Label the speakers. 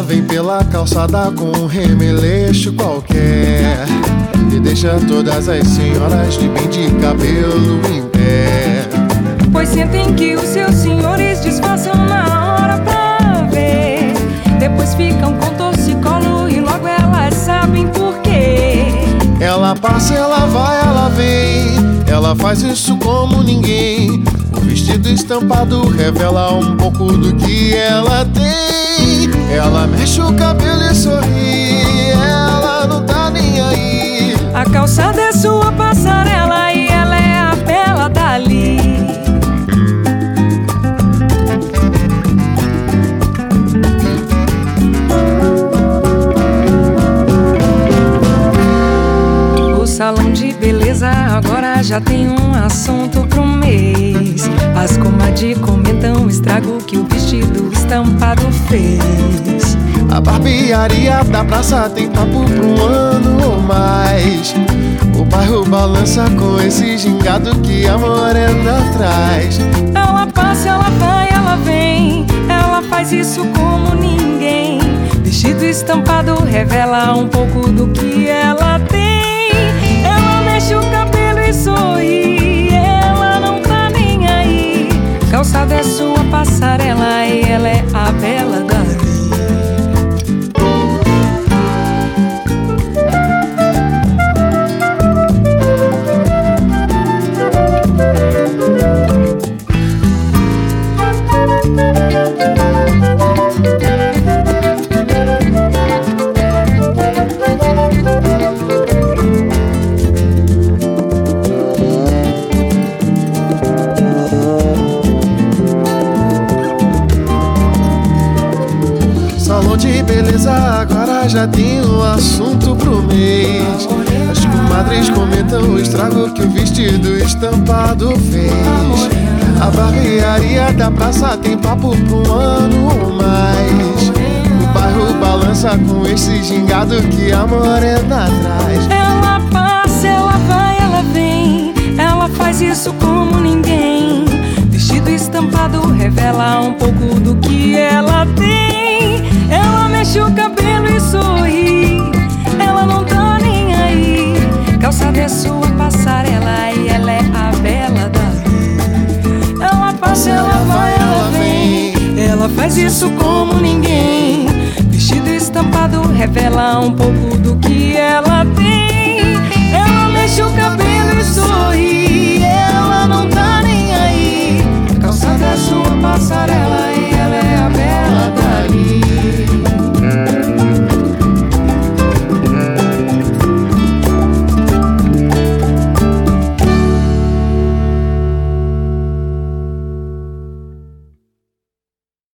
Speaker 1: vem pela calçada com um remeleixo qualquer e deixa todas as senhoras de bem de cabelo em pé.
Speaker 2: Pois sentem que os seus senhores disfarçam na hora pra ver. Depois ficam com torcicolo e logo elas sabem por quê.
Speaker 1: Ela passa, ela vai, ela vem, ela faz isso como ninguém. O vestido estampado revela um pouco do que ela tem. Ela mexe o cabelo e sorri, ela não tá nem aí.
Speaker 2: A calçada é sua passarela e ela é a bela dali. O salão de beleza agora já tem um assunto pro mês. As comadres comentam o estrago que o vestido estampado fez.
Speaker 1: A barbearia da praça tem papo pra um ano ou mais. O bairro balança com esse gingado que a morena traz.
Speaker 2: Ela passa, ela vai, ela vem, ela faz isso como ninguém. Vestido estampado revela um pouco do que ela tem. Ela mexe o cabelo e sorri, ela não tá nem aí. Calçada é sua passarela e ela é a bela dali.
Speaker 1: Salão de beleza agora já tem um assunto pro mês. As comadres comentam o estrago que o vestido estampado fez. A barbearia da praça tem papo pra um ano ou mais. O bairro balança com esse gingado que a morena traz.
Speaker 2: Ela passa, ela vai, ela vem, ela faz isso como ninguém. Vestido estampado revela um pouco do que ela tem. Ela mexe o cabelo e sorri, ela não tá nem aí. Calçada é sua passarela e ela é a bela dali. Ela passa, ela vai, ela vem, ela faz isso como ninguém. Vestido estampado revela um pouco do que ela tem. Ela mexe o cabelo e sorri,